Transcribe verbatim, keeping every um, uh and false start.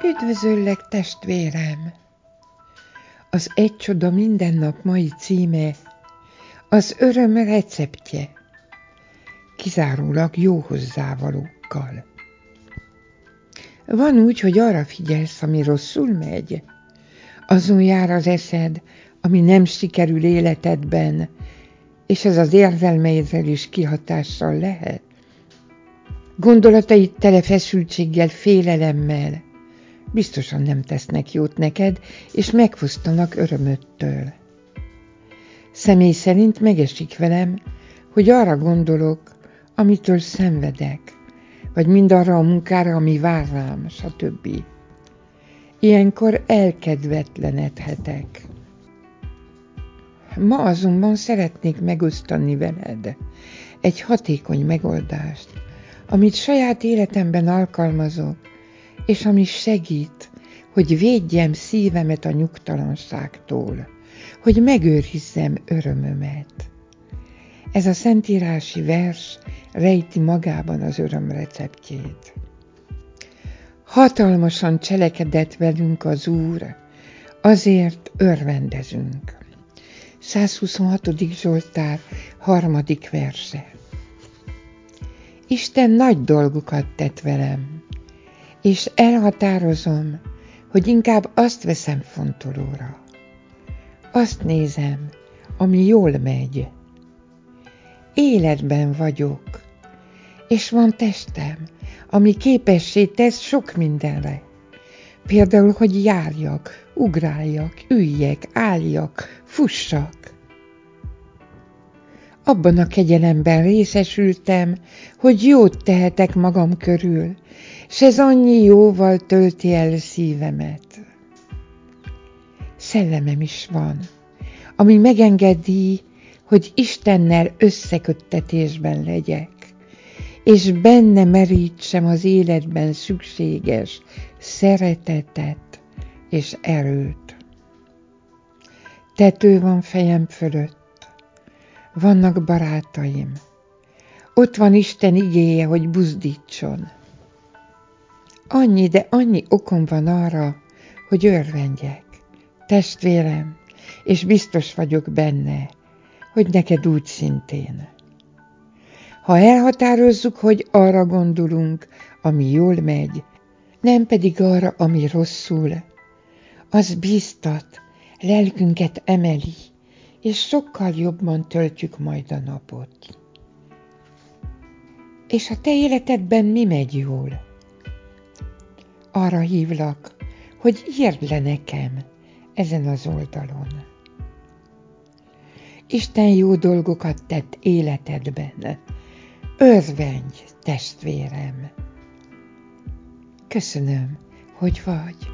Üdvözöllek, testvérem! Az Egy csoda minden nap mai címe az öröm receptje, kizárólag jó hozzávalókkal. Van úgy, hogy arra figyelsz, ami rosszul megy, azon jár az eszed, ami nem sikerül életedben, és ez az érzelmeidre is kihatással lehet. Gondolataid tele feszültséggel, félelemmel biztosan nem tesznek jót neked, és megfosztanak örömöttől. Személy szerint megesik velem, hogy arra gondolok, amitől szenvedek, vagy mindarra a munkára, ami vár rám, stb. Ilyenkor elkedvetlenedhetek. Ma azonban szeretnék megosztani veled egy hatékony megoldást, amit saját életemben alkalmazok, és ami segít, hogy védjem szívemet a nyugtalanságtól, hogy megőrizzem örömömet. Ez a szentírási vers rejti magában az öröm receptjét. Hatalmasan cselekedett velünk az Úr, azért örvendezünk. százhuszonhatodik Zsoltár harmadik verse. Isten nagy dolgokat tett velem, és elhatározom, hogy inkább azt veszem fontolóra. Azt nézem, ami jól megy. Életben vagyok, és van testem, ami képessé tesz sok mindenre. Például, hogy járjak, ugráljak, üljek, álljak, fussak. Abban a kegyelemben részesültem, hogy jót tehetek magam körül, s ez annyi jóval tölti el szívemet. Szellemem is van, ami megengedi, hogy Istennel összeköttetésben legyek, és benne merítsem az életben szükséges szeretetet és erőt. Tető van fejem fölött, vannak barátaim, ott van Isten igéje, hogy buzdítson. Annyi, de annyi okom van arra, hogy örvendjek, testvérem, és biztos vagyok benne, hogy neked úgy szintén. Ha elhatározzuk, hogy arra gondolunk, ami jól megy, nem pedig arra, ami rosszul, az bíztat, lelkünket emeli, és sokkal jobban töltjük majd a napot. És a te életedben mi megy jól? Arra hívlak, hogy írd le nekem ezen az oldalon. Isten jó dolgokat tett életedben. Örvendj, testvérem! Köszönöm, hogy vagy.